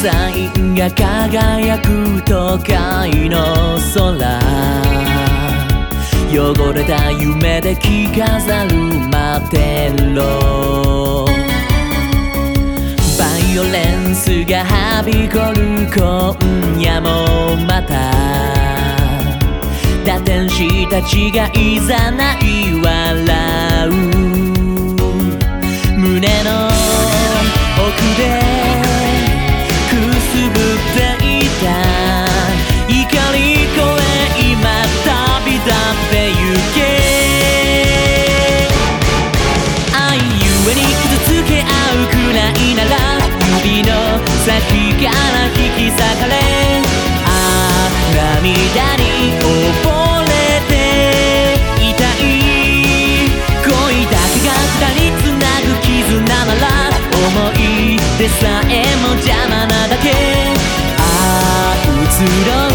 サインが輝く都会の空、汚れた夢で着飾る待ってろ。バイオレンスがはびこる今夜もまた、堕天使たちがいざない笑う。胸の奥でくすぶっていた怒り声、今旅立ってゆけ。愛ゆえに傷つけ合うくらいなら、指の先から引き裂かれ、涙に溺れていたい。恋だけが二人つなぐ絆なら、思い出さえも邪魔なだけ。移ろう